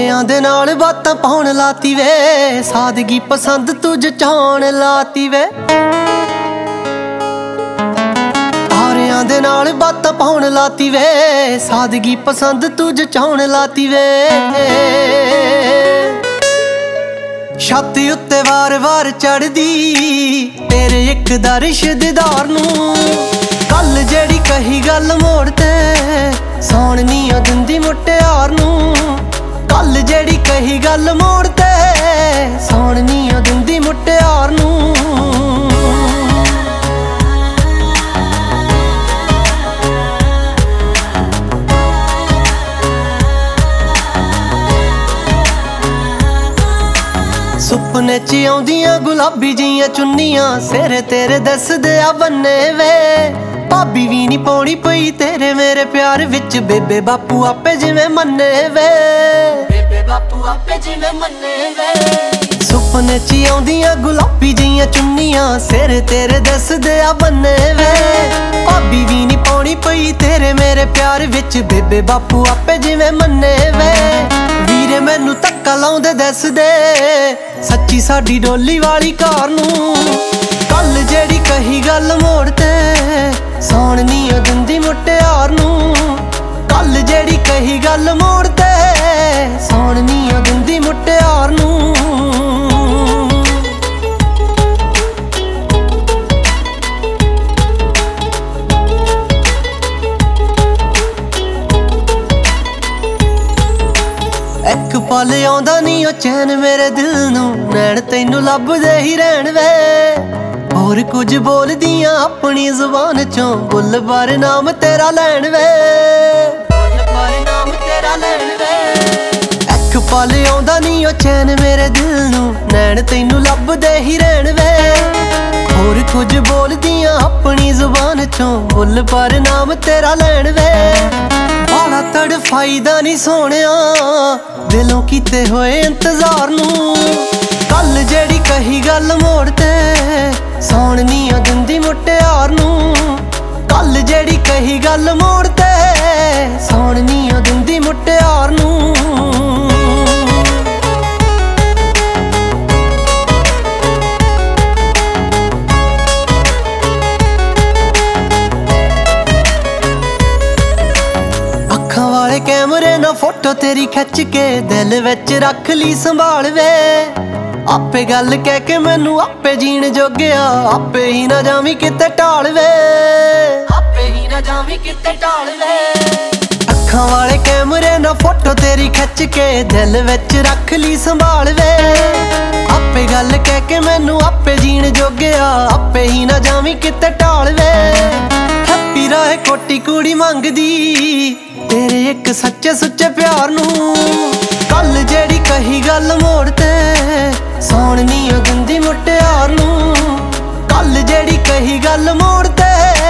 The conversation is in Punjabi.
ਤਾਰਿਆਂ ਦੇ ਨਾਲ ਬਾਤਾਂ ਪਾਉਣ ਲਾਤੀ ਵੇ, ਸਾਦਗੀ ਪਸੰਦ ਤੂੰ ਜਚਾਉਣ ਲਾਤੀ ਵੇ। ਤਾਰਿਆਂ ਦੇ ਨਾਲ ਬਾਤਾਂ ਪਾਉਣ ਲਾਤੀ ਵੇ, ਸਾਦਗੀ ਪਸੰਦ ਤੂੰ ਜਚਾਉਣ ਲਾਤੀ ਵੇ। ਛੱਤ ਉੱਤੇ ਵਾਰ-ਵਾਰ ਚੜਦੀ ਤੇਰੇ ਇੱਕ ਦਾ ਰਿਸ਼ਤੇਦਾਰ ਨੂੰ, ਕੱਲ ਜਿਹੜੀ ਕਹੀ ਗੱਲ ਮੋੜ ਤੇ ਸੌਣ ਨੀ ਦਿੰਦੀ ਮੁਟਿਆਰ ਨੂੰ। ਕੱਲ ਜਿਹੜੀ ਕਹੀ ਗੱਲ ਮੋੜ ਤੇ ਸੌਣ ਨੀ ਦਿੰਦੀ ਮੁਟਿਆਰ ਨੂੰ। ਸੁਪਨੇ 'ਚ ਆਉਂਦੀਆਂ ਗੁਲਾਬੀ ਜੀਆਂ ਚੁੰਨੀਆਂ, ਸਿਰ ਤੇਰੇ ਦੱਸਦੇ ਆ ਬੰਨੇ ਵੇ। ਭਾਬੀ ਵੀ ਨੀ ਪਾਉਣੀ ਪਈ ਤੇਰੇ ਮੇਰੇ ਪਿਆਰ ਵਿੱਚ, ਬੇਬੇ ਬਾਪੂ ਆਪੇ ਜਿਵੇਂ ਮੰਨੇ ਵੇ। ਬੇਬੇ ਬਾਪੂ ਆਪੇ ਜਿਵੇਂ ਮੰਨੇ ਵੇ। ਸੁਪਨੇ 'ਚ ਆਉਂਦੀਆਂ ਗੁਲਾਬੀ ਜੀਆਂ ਚੁੰਨੀਆਂ, ਸਿਰ ਤੇਰੇ ਦੱਸਦੇ ਆ ਬੰਨੇ ਵੇ। ਭਾਬੀ ਵੀ ਨੀ ਪਾਉਣੀ ਪਈ ਤੇਰੇ ਮੇਰੇ ਪਿਆਰ ਵਿੱਚ, ਬੇਬੇ ਬਾਪੂ ਆਪੇ ਜਿਵੇਂ ਮੰਨੇ ਵੇ। ਵੀਰੇ ਮੈਨੂੰ ਧੱਕਾ ਲਾਉਂਦੇ ਦੱਸਦੇ ਸੱਚੀ ਸਾਡੀ ਡੋਲੀ ਵਾਲੀ ਕਾਰ ਨੂੰ, ਕੱਲ ਜਿਹੜੀ ਕਹੀ ਗੱਲ ਮੋੜ ਤੇ ਸੌਣ ਨੀ ਦਿੰਦੀ ਮੁਟਿਆਰ ਨੂੰ। ਕੱਲ ਜਿਹੜੀ ਕਹੀ ਗੱਲ ਮੋੜ ਤੇ ਸੌਣ ਨੀ ਦਿੰਦੀ ਮੁਟਿਆਰ ਨੂੰ। ਇੱਕ ਪਲ ਆਉਂਦਾ ਨੀ ਉਹ ਚੈਨ ਮੇਰੇ ਦਿਲ ਨੂੰ, ਨੈਣ ਤੈਨੂੰ ਲੱਭਦੇ ਹੀ ਰਹਿਣ ਵੇ। ਹੋਰ ਕੁਝ ਬੋਲਦੀਆਂ ਆਪਣੀ ਜ਼ੁਬਾਨ ਚੋਂ, ਬੁੱਲ ਬਾਰੇ ਨਾਮ ਤੇਰਾ ਲੈਣ ਵੇ। ਬੁੱਲ ਬਾਰੇ ਨਾਮ ਤੇਰਾ ਲੈਣ ਵੇ। ਇੱਕ ਪਲ ਆਉਂਦਾ ਨੀ ਉਹ ਚੈਨ ਮੇਰੇ ਦਿਲ ਨੂੰ, ਨੈਣ ਤੈਨੂੰ ਲੱਭਦੇ ਹੀ ਰਹਿਣ ਵੇ। ਹੋਰ ਕੁਝ ਬੋਲਦੀਆਂ ਆਪਣੀ ਜ਼ੁਬਾਨ ਚੋਂ, ਬੁੱਲ ਬਾਰੇ ਨਾਮ ਤੇਰਾ ਲੈਣ ਵੇ। ਬਾਲਾ ਤੜਫਾਈਦਾ ਨੀ ਸੋਹਣਿਆ ਦਿਲੋਂ ਕੀਤੇ ਹੋਏ ਇੰਤਜ਼ਾਰ ਨੂੰ, ਕੱਲ ਜਿਹੜੀ ਕਹੀ ਗੱਲ ਮੋੜ ਤੇ ਸੌਣ ਨੀ ਦਿੰਦੀ ਮੁਟਿਆਰ ਨੂੰ। ਕੱਲ ਜਿਹੜੀ ਕਹੀ ਗੱਲ ਮੋੜ ਤੇ ਸੌਣ ਨੀ ਦਿੰਦੀ ਮੁਟਿਆਰ ਨੂੰ। ਵਾਲੇ ਕੈਮਰੇ ਨਾਲ ਫੋਟੋ ਤੇਰੀ ਖਿੱਚ ਕੇ ਦਿਲ ਵਿੱਚ ਰੱਖ ਲਈ ਸੰਭਾਲ ਵੇ। ਆਪੇ ਗੱਲ ਕਹਿ ਕੇ ਮੈਨੂੰ ਆਪੇ ਜੀਣ ਜੋਗਿਆ, ਆਪੇ ਹੀ ਨਾ ਜਾਵੀਂ ਕਿਤੇ ਢਾਲ ਵੇ। ਆਪੇ ਹੀ ਨਾ ਜਾਵੀਂ ਕਿਤੇ ਢਾਲ ਵੇ। ਅੱਖਾਂ ਵਾਲੇ ਕੈਮਰੇ ਨਾਲ ਫੋਟੋ ਤੇਰੀ ਖਿੱਚ ਕੇ ਦਿਲ ਵਿੱਚ ਰੱਖ ਲਈ ਸੰਭਾਲ ਵੇ। ਆਪੇ ਗੱਲ ਕਹਿ ਕੇ ਮੈਨੂੰ ਆਪੇ ਜੀਣ ਜੋਗਿਆ, ਆਪੇ ਹੀ ਨਾ ਜਾਵੀਂ ਕਿਤੇ ਢਾਲ ਵੇ। ਹੈਪੀ ਰਾਏ ਕੋਟੀ ਕੁੜੀ ਮੰਗਦੀ ਤੇਰੇ ਇੱਕ ਸੱਚੇ ਸੁੱਚੇ ਪਿਆਰ ਨੂੰ, ਕੱਲ ਜਿਹੜੀ ਕਹੀ ਗੱਲ ਮੋੜ ਤੇ ਸੌਣ ਨੀ ਦਿੰਦੀ ਮੁਟਿਆਰ ਨੂੰ। ਕੱਲ ਜਿਹੜੀ ਕਹੀ ਗੱਲ ਮੋੜ ਤੇ